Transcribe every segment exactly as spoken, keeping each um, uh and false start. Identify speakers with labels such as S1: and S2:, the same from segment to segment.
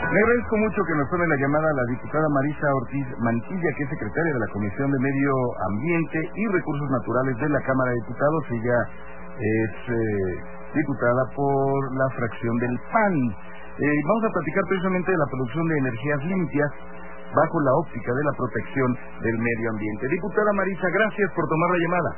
S1: Le agradezco mucho que nos tome la llamada a la diputada Marisa Ortiz Mantilla, que es secretaria de la Comisión de Medio Ambiente y Recursos Naturales de la Cámara de Diputados. Ella es eh, diputada por la fracción del P A N. Eh, vamos a platicar precisamente de la producción de energías limpias bajo la óptica de la protección del medio ambiente. Diputada Marisa, gracias por tomar la llamada.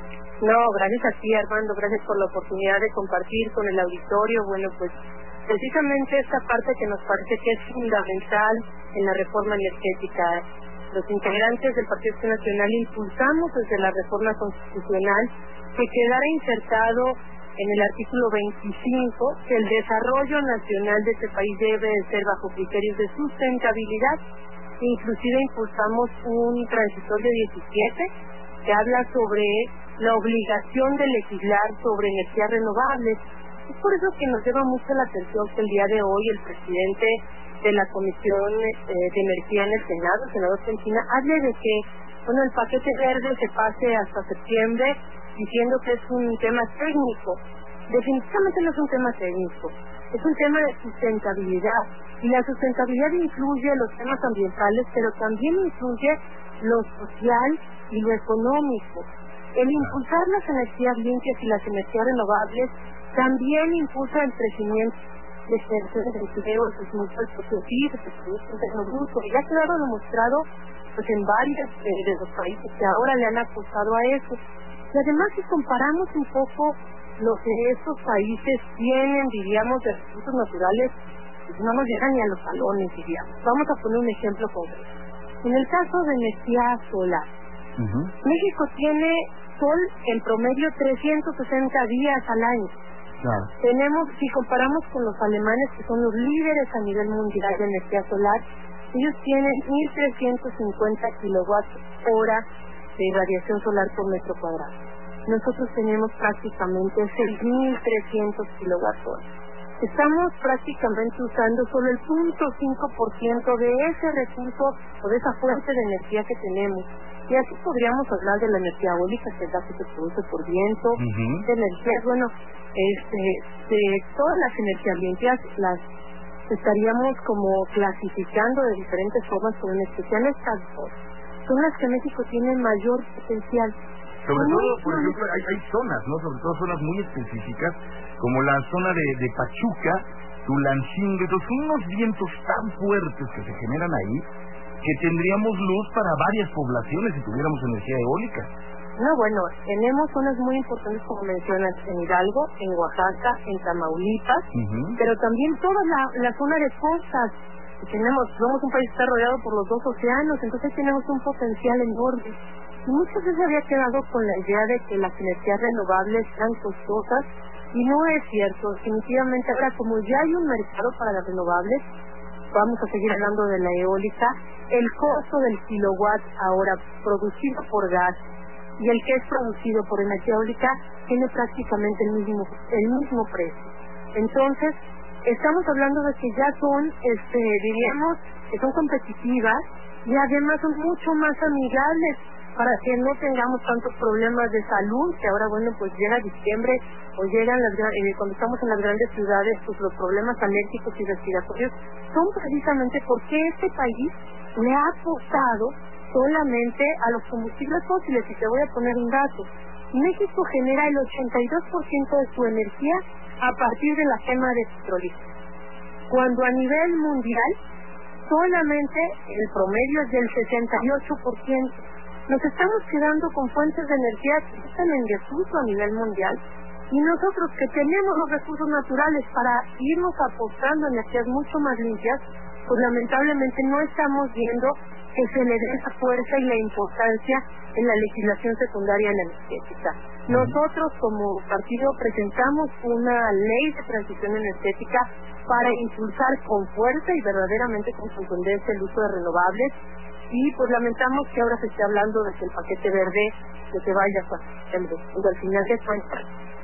S2: No, gracias a ti, Armando, gracias por la oportunidad de compartir con el auditorio. Bueno, pues precisamente esta parte que nos parece que es fundamental en la reforma energética. Los integrantes del Partido Acción Nacional impulsamos desde la reforma constitucional que quedara insertado en el artículo veinticinco que el desarrollo nacional de este país debe de ser bajo criterios de sustentabilidad. Inclusive impulsamos un transitorio diecisiete que habla sobre la obligación de legislar sobre energías renovables. Es por eso que nos lleva mucho la atención que el día de hoy el presidente de la Comisión eh, de Energía en el Senado, el senador Cencina, hable de que bueno, el paquete verde se pase hasta septiembre diciendo que es un tema técnico. Definitivamente no es un tema técnico, es un tema de sustentabilidad. Y la sustentabilidad incluye los temas ambientales, pero también incluye lo social y lo económico. El impulsar las energías limpias y las energías renovables también impulsa el crecimiento de generaciones de empleo, de sus mutuas productivas, de su interno bruto, y ya ha quedado demostrado pues en varios eh, de los países que ahora le han apostado a eso. Y además, si comparamos un poco lo que estos países tienen, diríamos, de recursos naturales, pues no nos llegan ni a los talones, diríamos. Vamos a poner un ejemplo concreto. En el caso de energía solar, uh-huh. México tiene sol en promedio trescientos sesenta días al año. Claro. Tenemos, si comparamos con los alemanes, que son los líderes a nivel mundial de energía solar, ellos tienen mil trescientos cincuenta kilowatts hora de radiación solar por metro cuadrado. Nosotros tenemos prácticamente seis mil trescientos kilowatts hora. Estamos prácticamente usando solo el cero punto cinco por ciento de ese recurso o de esa fuente de energía que tenemos. Y así podríamos hablar de la energía eólica, que es la que se produce por viento, uh-huh. de energías, bueno, este, de todas las energías limpias, las estaríamos como clasificando de diferentes formas, pero en especial estas dos son las que México tiene mayor potencial.
S1: Sobre todo, por ejemplo, hay, hay zonas, ¿no? Sobre todo zonas muy específicas, como la zona de, de Pachuca, Tulancingo, son unos vientos tan fuertes que se generan ahí, que tendríamos luz para varias poblaciones si tuviéramos energía eólica.
S2: No, bueno, tenemos zonas muy importantes, como mencionas, en Hidalgo, en Oaxaca, en Tamaulipas, uh-huh. pero también toda la, la zona de costas. Tenemos, somos un país que está rodeado por los dos océanos, entonces tenemos un potencial enorme. Y muchas veces había quedado con la idea de que las energías renovables eran costosas, y no es cierto. Definitivamente ahora, como ya hay un mercado para las renovables, vamos a seguir hablando de la eólica, el costo del kilowatt ahora producido por gas y el que es producido por energía eólica tiene prácticamente el mismo el mismo precio. Entonces, estamos hablando de que ya son, este, diríamos, que son competitivas y además son mucho más amigables para que no tengamos tantos problemas de salud, que ahora, bueno, pues llega diciembre o llegan las eh, cuando estamos en las grandes ciudades, pues los problemas alérgicos y respiratorios son precisamente porque este país le ha apostado solamente a los combustibles fósiles. Y te voy a poner un dato: México genera el ochenta y dos por ciento de su energía a partir de la quema de petróleo, cuando a nivel mundial solamente el promedio es del sesenta y ocho por ciento. Nos estamos quedando con fuentes de energía que están en desuso a nivel mundial, y nosotros que tenemos los recursos naturales para irnos apostando a energías mucho más limpias, pues lamentablemente no estamos viendo que se le dé esa fuerza y la importancia en la legislación secundaria energética. Nosotros como partido presentamos una ley de transición energética para impulsar con fuerza y verdaderamente con contundencia el uso de renovables, y pues lamentamos que ahora se esté hablando de que el paquete verde que se vaya hasta septiembre. Y al final de cuentas,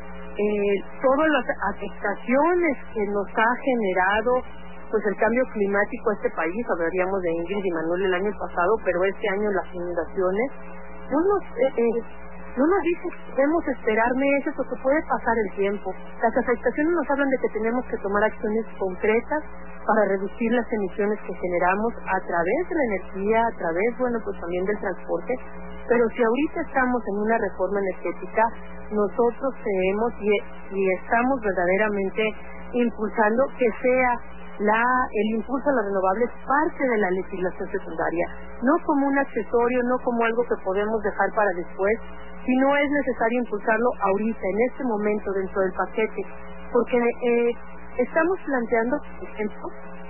S2: eh, todas las afectaciones que nos ha generado pues el cambio climático a este país, hablaríamos de Ingrid y Manuel el año pasado, pero este año las inundaciones, no nos, eh, eh, no nos dicen que debemos esperar meses o que puede pasar el tiempo. Las afectaciones nos hablan de que tenemos que tomar acciones concretas para reducir las emisiones que generamos a través de la energía, a través, bueno, pues también del transporte. Pero si ahorita estamos en una reforma energética, nosotros creemos y, y estamos verdaderamente impulsando que sea la el impulso a las renovables parte de la legislación secundaria, no como un accesorio, no como algo que podemos dejar para después, sino es necesario impulsarlo ahorita, en este momento, dentro del paquete, porque eh, estamos planteando, por ejemplo,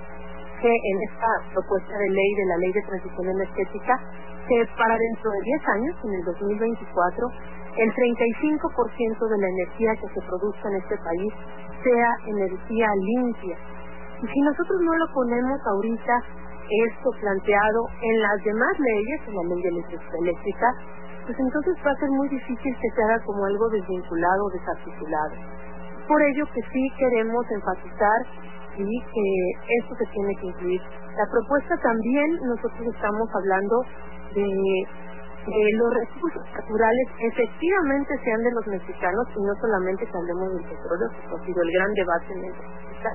S2: que en esta propuesta de ley, de la ley de transición energética, que para dentro de diez años, en el dos mil veinticuatro, el treinta y cinco por ciento de la energía que se produzca en este país sea energía limpia. Y si nosotros no lo ponemos ahorita, esto planteado en las demás leyes, en la ley de electricidad eléctrica, pues entonces va a ser muy difícil que se haga como algo desvinculado o desarticulado. Por ello que sí queremos enfatizar y que esto se tiene que incluir. La propuesta también, nosotros estamos hablando de, de los recursos naturales, efectivamente sean de los mexicanos y no solamente que hablemos del petróleo, que ha sido el gran debate en el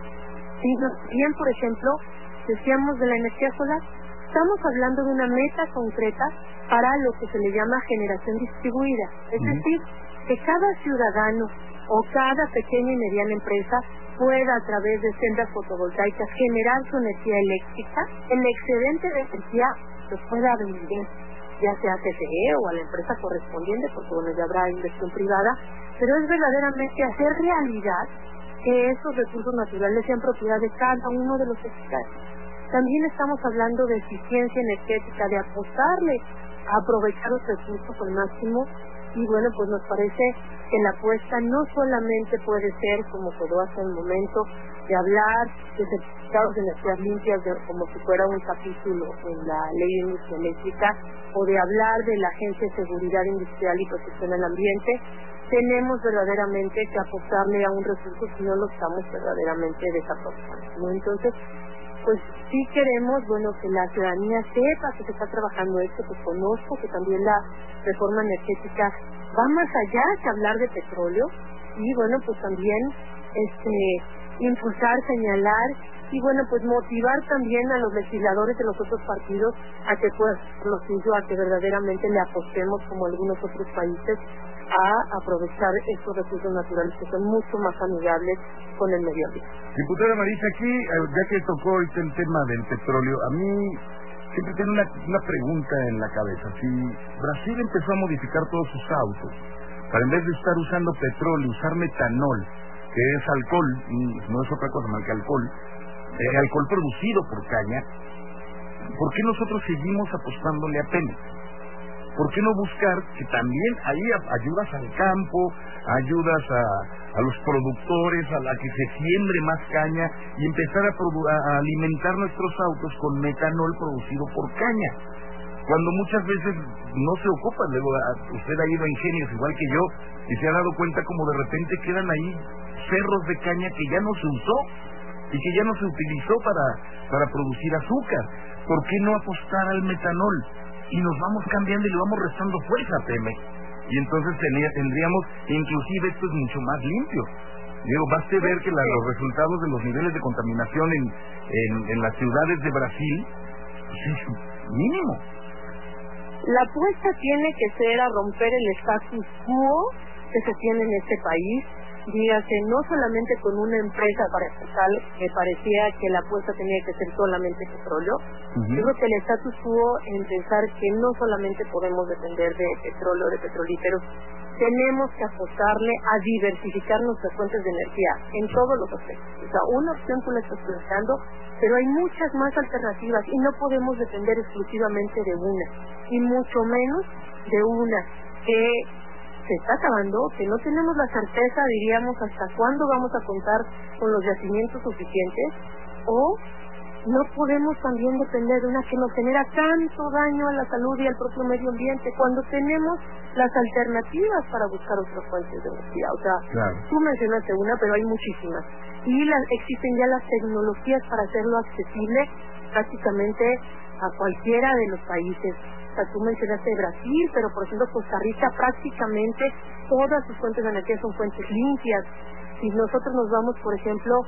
S2: sino bien, por ejemplo, decíamos de la energía solar, estamos hablando de una meta concreta para lo que se le llama generación distribuida, es uh-huh. decir, que cada ciudadano o cada pequeña y mediana empresa pueda a través de celdas fotovoltaicas generar su energía eléctrica, el excedente de energía lo pueda vender, ya sea a C F E o a la empresa correspondiente, porque bueno, ya habrá inversión privada, pero es verdaderamente hacer realidad que esos recursos naturales sean propiedad de cada uno de los mexicanos. También estamos hablando de eficiencia energética, de apostarle a aprovechar los recursos al máximo, y bueno, pues nos parece que la apuesta no solamente puede ser, como quedó hasta el momento, de hablar de certificados de energías limpias de, como si fuera un capítulo en la ley de industria eléctrica, o de hablar de la Agencia de Seguridad Industrial y Protección al Ambiente. Tenemos verdaderamente que apostarle a un recurso si no lo estamos verdaderamente desaprovechando, ¿no? Entonces, pues sí queremos, bueno, que la ciudadanía sepa que se está trabajando esto, que conozco que también la reforma energética va más allá que hablar de petróleo, y bueno, pues también este impulsar, señalar y bueno, pues motivar también a los legisladores de los otros partidos a que pues lo suyo, a que verdaderamente le apostemos como algunos otros países a aprovechar estos recursos naturales que son mucho más amigables con el medio ambiente.
S1: Diputada Marisa, aquí, ya que tocó ahorita el tema del petróleo, a mí siempre tengo una, una pregunta en la cabeza. Si Brasil empezó a modificar todos sus autos para, en vez de estar usando petróleo, usar metanol, que es alcohol, no es otra cosa más que alcohol, eh, alcohol producido por caña, ¿por qué nosotros seguimos apostándole a Pemex? ¿Por qué no buscar que también ahí ayudas al campo, ayudas a, a los productores, a la que se siembre más caña y empezar a, produ- a alimentar nuestros autos con metanol producido por caña? Cuando muchas veces no se ocupan, luego usted ha ido a ingenios igual que yo y se ha dado cuenta como de repente quedan ahí cerros de caña que ya no se usó y que ya no se utilizó para, para producir azúcar. ¿Por qué no apostar al metanol? Y nos vamos cambiando y le vamos restando fuerza a Pemex. Y entonces tendríamos, inclusive esto es mucho más limpio. Digo, baste ver que la, los resultados de los niveles de contaminación en, en, en las ciudades de Brasil pues es mínimo.
S2: La apuesta tiene que ser a romper el status quo que se tiene en este país. Dígase, no solamente con una empresa paraestatal que parecía que la apuesta tenía que ser solamente petróleo. Uh-huh. Yo creo que el status quo en pensar que no solamente podemos depender de petróleo, de petrolíferos, tenemos que apostarle a diversificar nuestras fuentes de energía en todos los aspectos. O sea, una opción tú la estás planteando, pero hay muchas más alternativas y no podemos depender exclusivamente de una, y mucho menos de una que se está acabando, que no tenemos la certeza, diríamos, hasta cuándo vamos a contar con los yacimientos suficientes, o no podemos también depender de una que nos genera tanto daño a la salud y al propio medio ambiente, cuando tenemos las alternativas para buscar otras fuentes de energía. O sea, claro, tú mencionaste una, pero hay muchísimas, y las, existen ya las tecnologías para hacerlo accesible prácticamente a cualquiera de los países O sea, tú mencionaste Brasil, pero por ejemplo Costa Rica prácticamente todas sus fuentes de energía son fuentes limpias. Si nosotros nos vamos, por ejemplo,